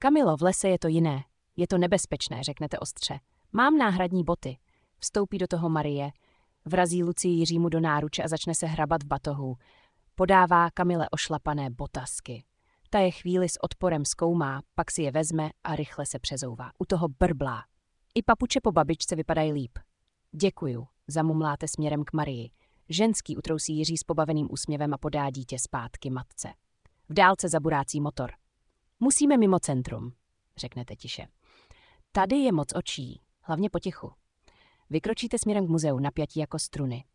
Kamilo, v lese je to jiné. Je to nebezpečné, řeknete ostře. Mám náhradní boty. Vstoupí do toho Marie, vrazí Lucii Jiřímu do náruče a začne se hrabat v batohu. Podává Kamile ošlapané botasky. Ta je chvíli s odporem zkoumá, pak si je vezme a rychle se přezouvá. U toho brblá. I papuče po babičce vypadají líp. Děkuju, zamumláte směrem k Marii. Ženský, utrousí Jiří s pobaveným úsměvem a podá dítě zpátky matce. V dálce zaburácí motor. Musíme mimo centrum, řeknete tiše. Tady je moc očí, hlavně potichu. Vykročíte směrem k muzeu, napjatí jako struny.